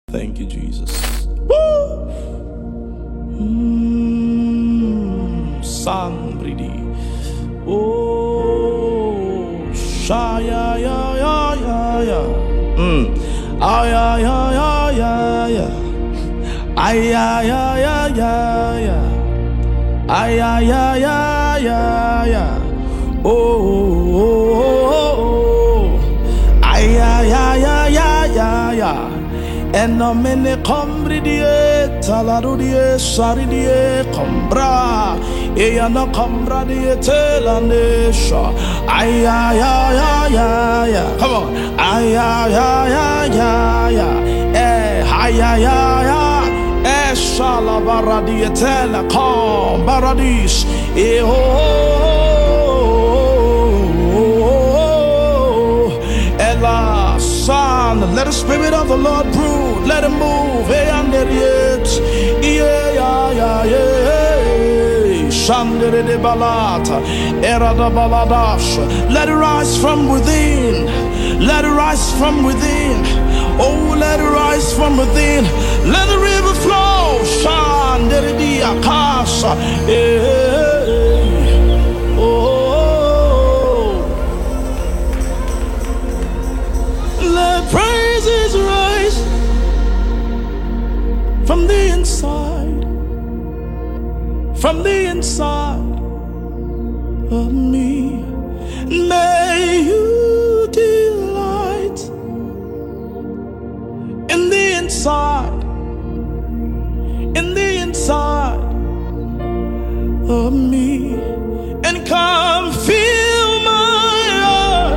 Thank you, Jesus. Woo! Sambridi. Oh, shaya ya ya ya ya. Ay ya ya ya ya ya. Ay ya ya ya ya ya. Ay ya ya ya ya ya. Oh, oh, oh, oh. Ay ya ya ya ya ya ya. En amene kombri die talaru die sari die kombra e yana kombra die telanesha ay ya ya ya ya ya. Come on, ay ya ya ya ya ya ay ya ya ya shala bara die tela kom baradis e ela son. Let the Spirit of the Lord brood, let him move. Hey, and it, yeah, yeah, yeah, yeah. Shandere de balata, era da baladash. Let it rise from within. Let it rise from within. Oh, let it rise from within. Let the river flow. Shandere di akasha. Oh. Praises rise from the inside of me. May you delight in the inside of me, and come fill my heart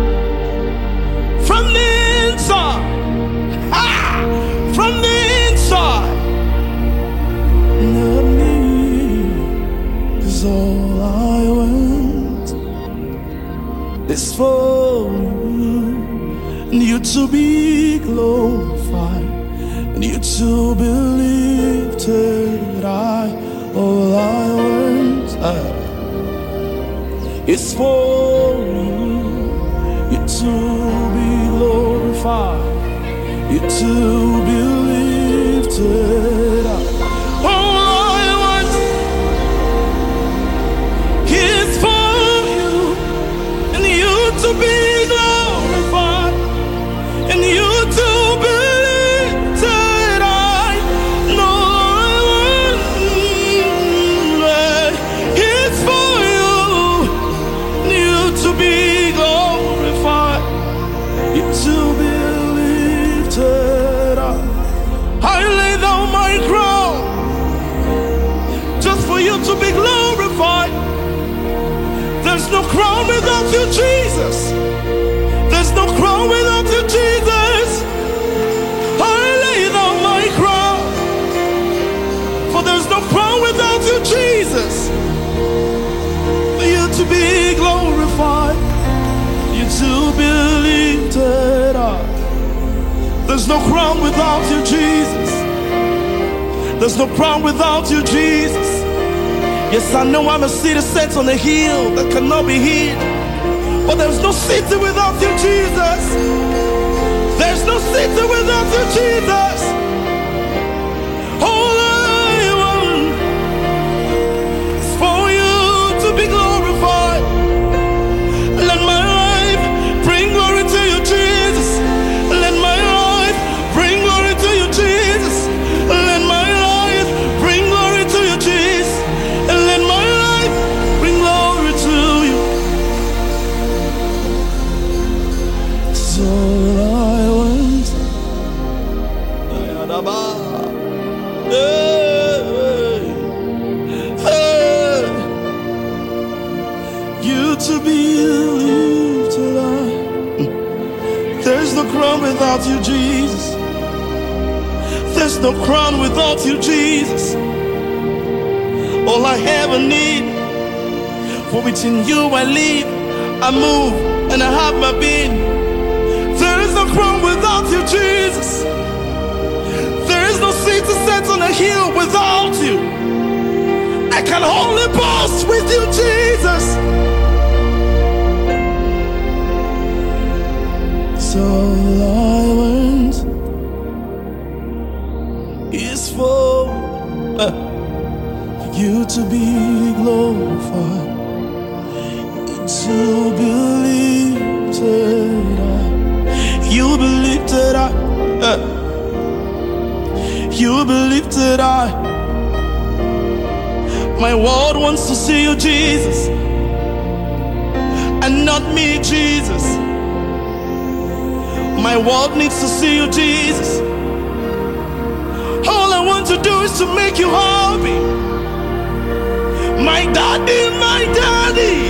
from the inside, from the inside of me. 'Cause all I want is for you, and you to be glorified, and you to be lifted high. All I want is for you to be glorified, you to be lifted up. All I want is for you, and you to be glorified, and you to be lifted high. No, I want is for you, and you to be glorified, to be lifted up. I lay down my crown just for you to be glorified. There's no crown without you, Jesus. There's no crown without you, Jesus. I lay down my crown, for there's no crown without you, Jesus. For you to be glorified, you to be lifted up. There's no crown without you, Jesus. There's no crown without you, Jesus. Yes, I know I'm a city set on a hill that cannot be hid, but there's no city without you, Jesus. There's no city without you, Jesus. All I want is for you to be glorified. Let my life bring glory to you, Jesus. Let my life bring glory to you, Jesus. Let my life bring glory to you, Jesus. And let my life bring glory to you. It's all I want. Hey, hey. You to be lifted up. There's no crown without you, Jesus. There's no crown without you, Jesus. All I ever need, for which in you I live, I move, and I have my being. There is no crown without you, Jesus. There is no city set on a hill without you. I can only boast with you, Jesus. So all I want for you to be glorified, to be lifted up. You be lifted up. You be lifted up. My world wants to see you, Jesus, and not me, Jesus. My world needs to see you, Jesus. All I want to do is to make you happy. My daddy, my daddy,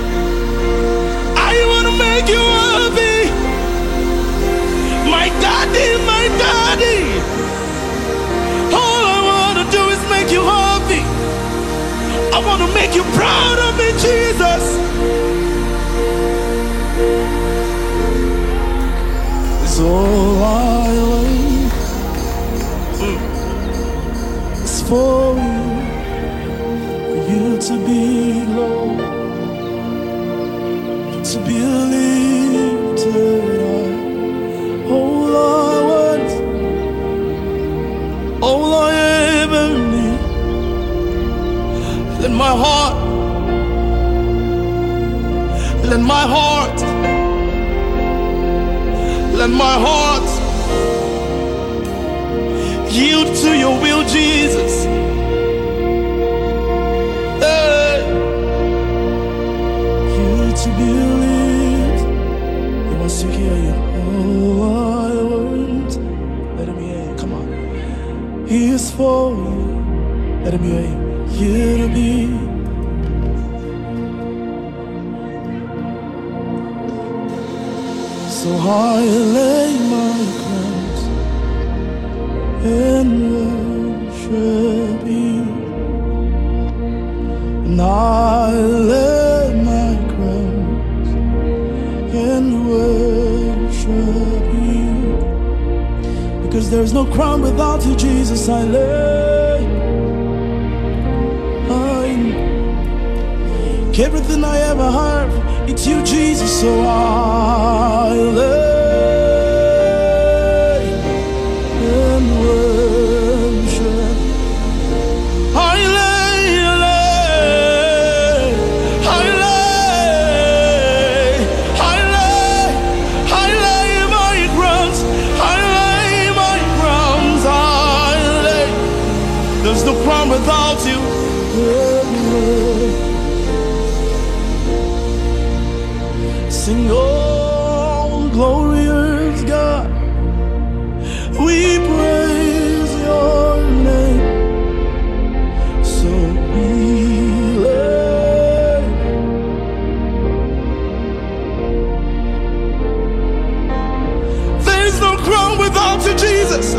I want to make you happy. My daddy, my daddy, all I want to do is make you happy. I want to make you proud of me, Jesus. It's all I want. It's for you to be Lord, to be lifted up. All I want, all I ever need. Let my heart, let my heart, let my heart yield to your will, Jesus. Hey. You to believe, he wants to hear you. Oh, I want. Let him hear you. Come on. He is for you. Let him hear you. You to be. So I lay my crowns and worship you, and I lay my crowns and worship you, because there's no crown without you, Jesus. I lay everything I ever have, it's you, Jesus. So I lay and worship. I lay, I lay, I lay, I lay, I lay my crowns, I lay my crowns, I lay. There's no crown without you. Sing, oh, glorious God, we praise your name. So we lay. There is no crown without you, Jesus.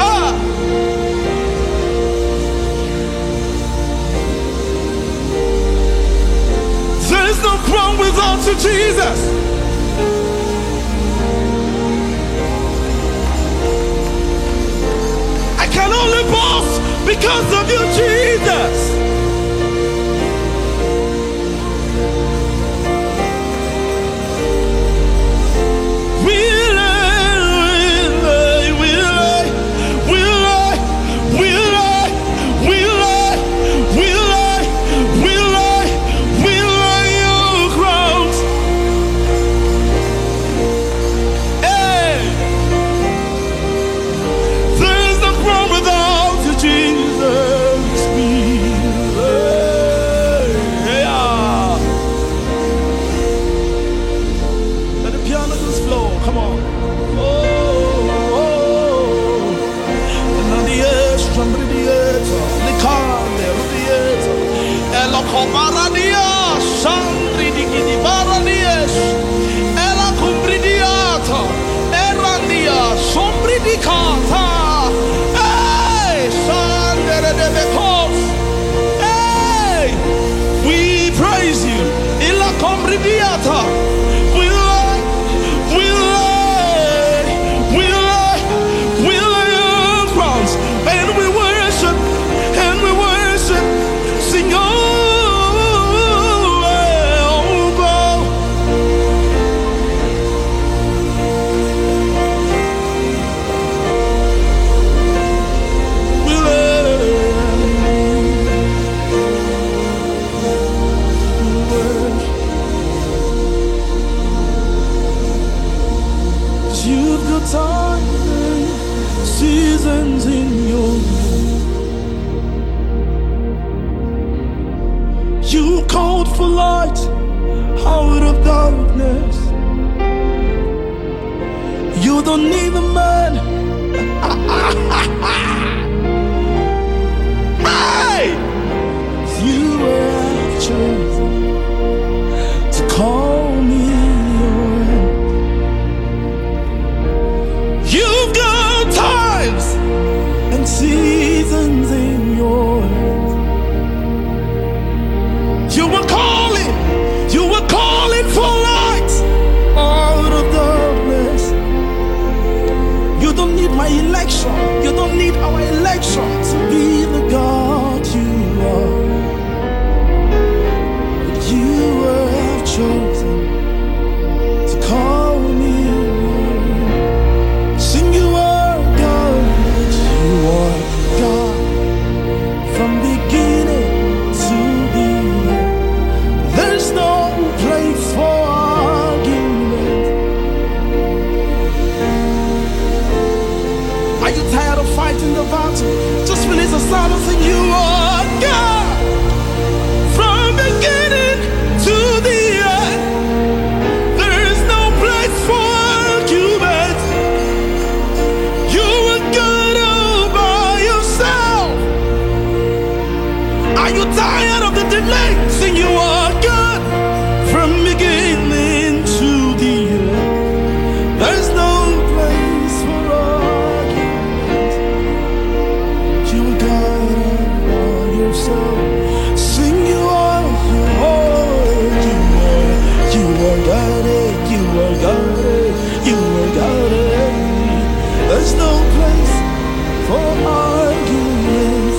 There is no crown without you, Jesus. Can only boast because of you, Jesus. We lay, we lay, we lay, we lay, we lay, we lay, we lay, we lay your crowns. Hey. Without you, Jesus, we yeah. Let the piano just flow. Come on. Oh, and the edge, somebody the edge, the car there, the edge, Ella Comaradia, Sandri di Baradies, Ella Cumbridiata, Erandia, Sombri di Cata. Hey, we praise you. Illa combridiata. We lay, we lay, we lay, we lay our crowns, and we worship, and we worship. Sing, oh, election. You don't need our election to be the God you are. But you have chosen to call me. Sing, you are God. You are God from beginning to the end. There's no place for argument. Are you tired of fighting the battle? Just release a sound and sing, you are God from beginning to the end. There is no place for argument. You are God all by yourself. Are you tired of the delay? Sing, you are God from beginning to the end. There's no place for argument. You are God all by yourself. Sing, you are God, you are God, you are God. There's no place for argument.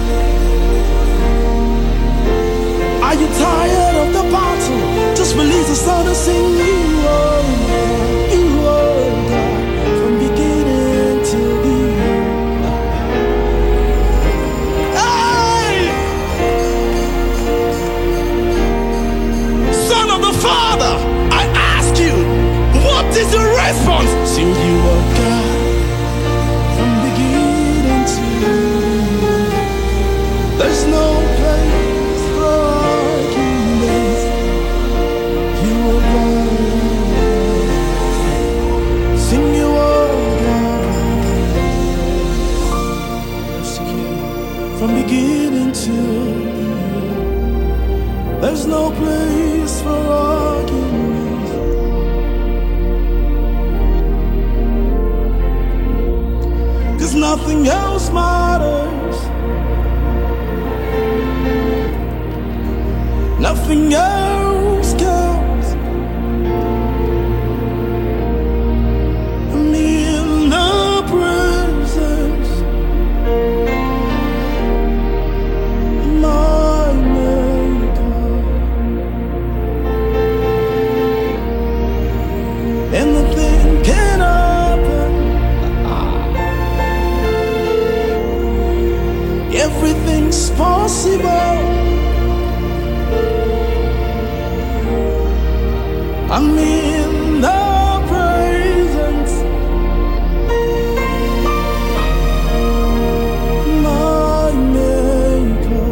Are you tired of the battle? Just release the sound and sing, you are God from beginning to the end. Hey! Son of the Father, I ask you, what is your response? Sing, you are God from beginning to the end. There's no place for arguments. You are God. Sing, you are God from beginning to the end. There's no place for arguments. Cause nothing else matters. Nothing else counts. Me in the presence of my Maker. Anything can happen. Everything's possible. I'm in the presence of my Maker.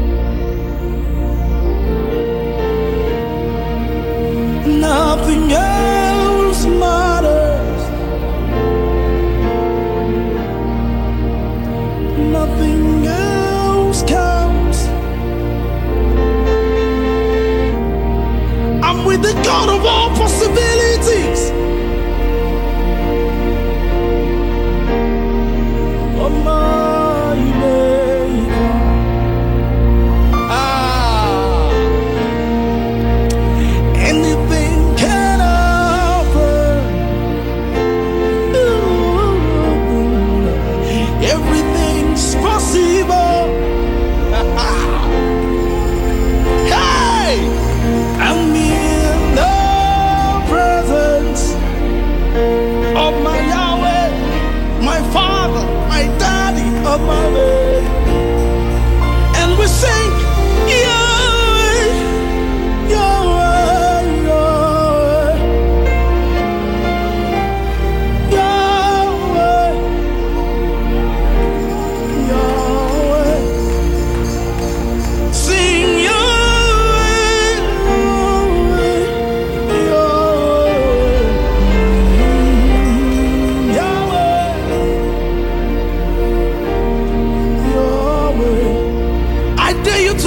Nothing else matters. Nothing else counts. I'm with the God of all possibilities. Oh, my Maker. Anything can happen. Everything's possible. Hey! I'm in the presence of my Yahweh, my Father, my Daddy, of my way. And we sing, Yahweh, Yahweh, Yahweh, Yahweh, Yahweh. Sing Yahweh, Yahweh, Yahweh, Yahweh. I dare you to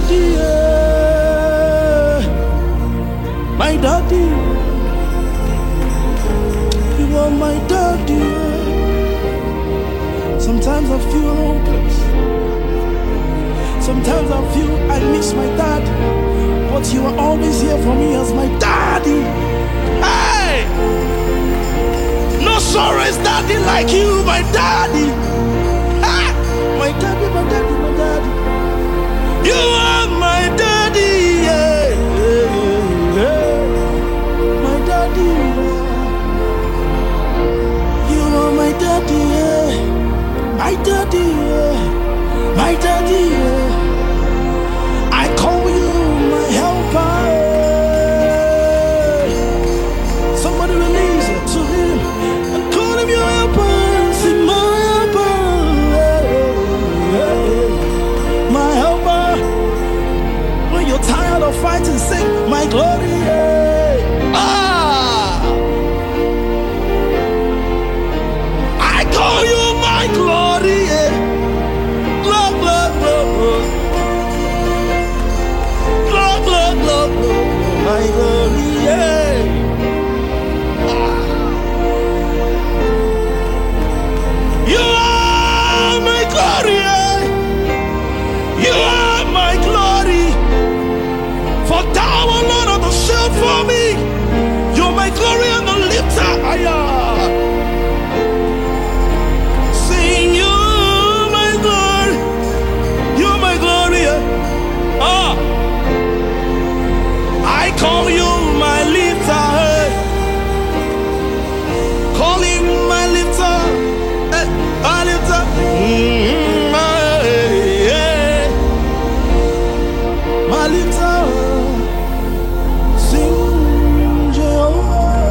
daddy, my daddy. You are my daddy. Sometimes I feel hopeless. Sometimes I feel I miss my dad, but you are always here for me as my daddy. Hey! No sorrow is daddy like you, my daddy. Ah! My daddy, my daddy, my daddy. You are my daddy, yeah, yeah, yeah. My daddy, you are my daddy, yeah. My daddy, yeah. My daddy, yeah. I call you my helper. Somebody release it to him and call him your helper. Say my helper, my helper. When you're tired of fighting, sing my glory. I call you my glory. Love, love, love, love. Love, love, love, love. My glory. You are my glory. You are my glory. For thou, O Lord, art the shield for me. You're my glory and the lifter. Sing you, my glory. You're my glory. I call you my lifter. Call him my lifter. My lifter. My lifter. Sing Jehovah.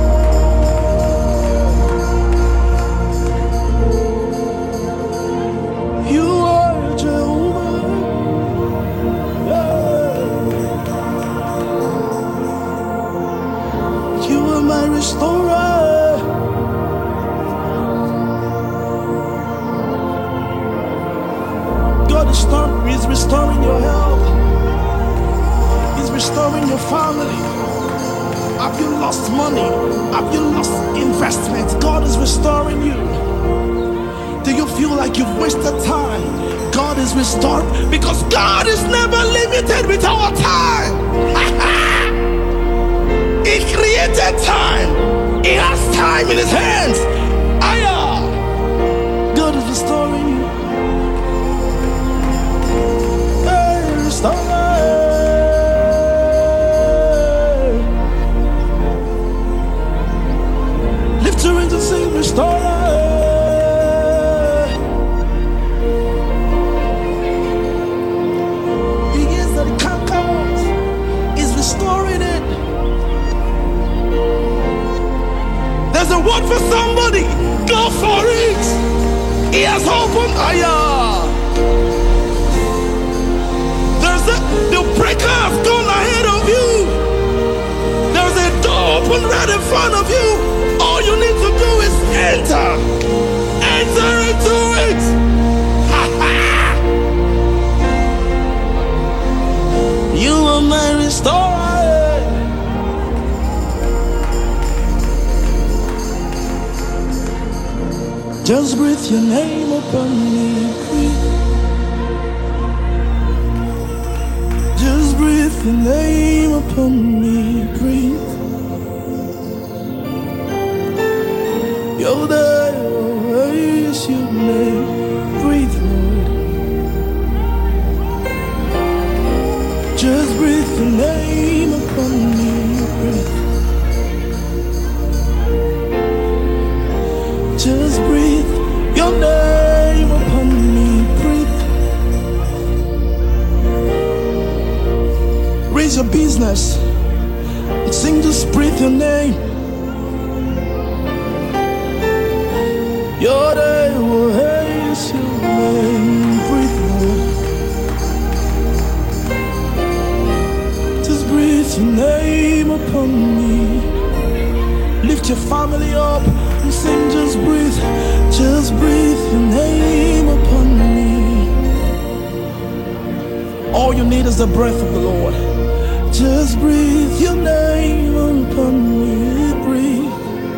You are Jehovah. You are my restorer. God is restoring your health. He's restoring your family. Have you lost money? Have you lost investment? God is restoring you. Do you feel like you've wasted time? God is restoring, because God is never limited with our time. He created time. He has time in his hands. God is restoring you. Hey, restorer. Lift your hands and sing, restorer. He is the conqueror. He's restoring it. There's a word for somebody. Go for it. He has opened. The breaker has gone ahead of you. There's a door open right in front of you. All you need to do is enter. Enter into it. You are my restorer. Just breathe your name upon me, breathe. Just breathe your name upon me, breathe. You're there, is your name, breathe, Lord. Just breathe your name upon me, breathe. Just breathe your name upon me, breathe. Raise your business and sing, just breathe your name. Your name will haze your name, breathe, Lord. Just breathe your name upon me. Lift your family up and sing, just breathe your name upon me. All you need is the breath of the Lord. Just breathe your name upon me. Breathe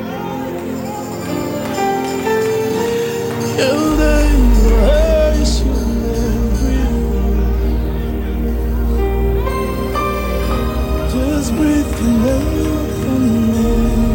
your name, raise your name. Breathe. Just breathe your name upon me.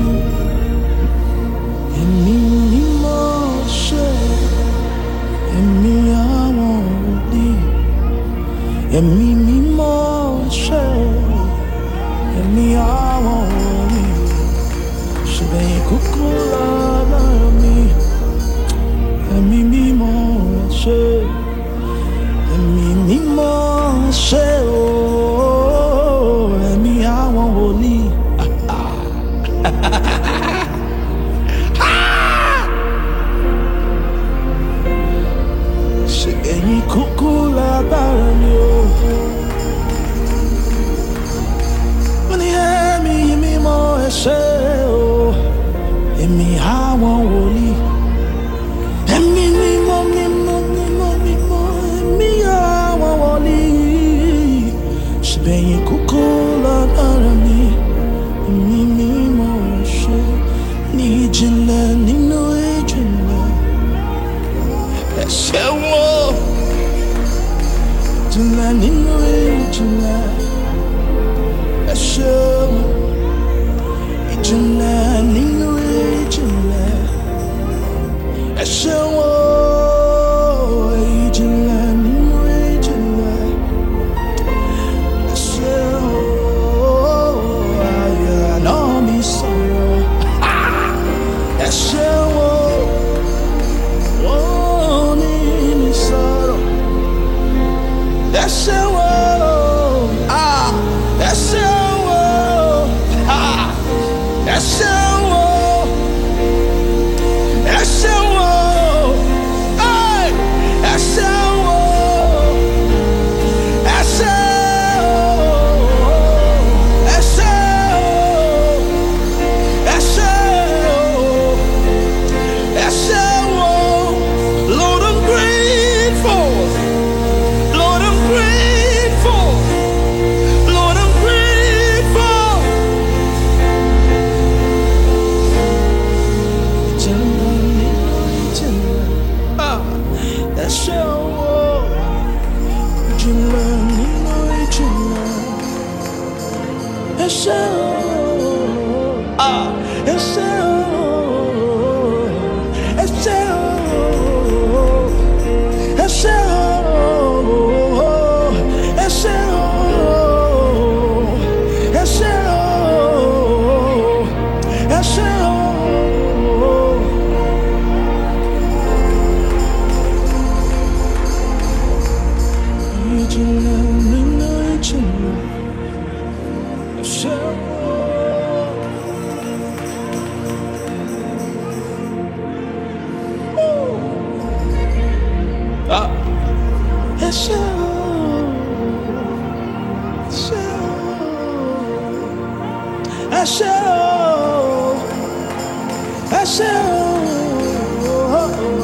Emi ni mo ṣe, emi àwọn òbí. Emi ni mo ṣe, emi àwọn òbí. Ṣùgbọ́n kúkú lára mi. Emi ni mo ṣe, emi ni mo ṣe o, emi àwọn òbí. Ẹ̀yin kúkú lágbára mi o. Wọ́n ní ẹ̀mí mímọ́ ẹ ṣé o, ẹ̀mí àwọn wòlíì. Ẹ̀mí mímọ́ mímọ́ mímọ́ mímọ́, ẹ̀mí àwọn wòlíì. Ṣùgbọ́n ẹ̀yin kúkú lágbára mi, ẹ̀mí mímọ́ ẹ ṣé. Ní ìjìnlẹ̀ nínú ìjìnlẹ̀, ẹ ṣé wọ́n. Ìjìnlẹ̀ nínú ìjìnlẹ̀, ẹ ṣé o. Ìjìnlẹ̀ nínú ìjìnlẹ̀, ẹ ṣé o. Ìjìnlẹ̀ nínú ìjìnlẹ̀, ẹ ṣé o. Àyànná mi sọ̀rọ̀, ẹ ṣé o. Wọ́n ní mi sọ̀rọ̀. Ẹ ṣé o, ẹ ṣé o, ẹ ṣé o, ẹ ṣé o, ẹ ṣé o, ẹ ṣé o, ẹ ṣé o, ẹ ṣé o, ẹ ṣé o. Lord, I'm grateful. Lord, I'm grateful. Lord, I'm grateful. Ẹ ṣé o, ìjìnlẹ̀ nínú ìjìnlẹ̀. Ẹ ṣé o, ẹ ṣé o, ẹ ṣé o, ẹ ṣé o, ẹ ṣé o, ẹ ṣé o, ẹ ṣé o. Ìjìnlẹ̀ nínú ìjìnlẹ̀, ẹ ṣé o. Ẹ ṣé o, ẹ ṣé o, ẹ ṣé o,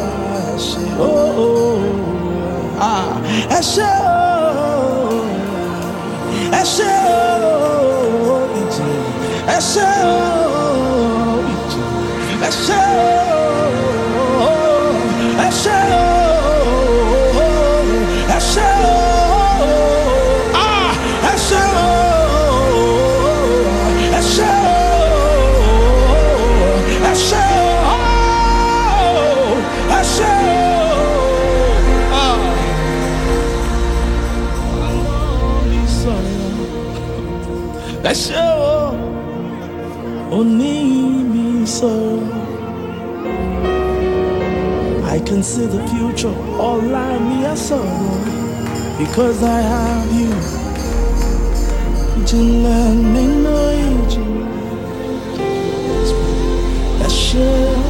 ẹ ṣé o, ẹ ṣé o, ẹ ṣé o, ẹ ṣé o, ẹ ṣé o. Ẹ ṣé o, òní mi sọ̀rọ̀. I can see the future, ọ̀la mi á sọ̀rọ̀, because I have you. Ìjìnlẹ̀ nínú ìjìnlẹ̀, ẹ ṣé.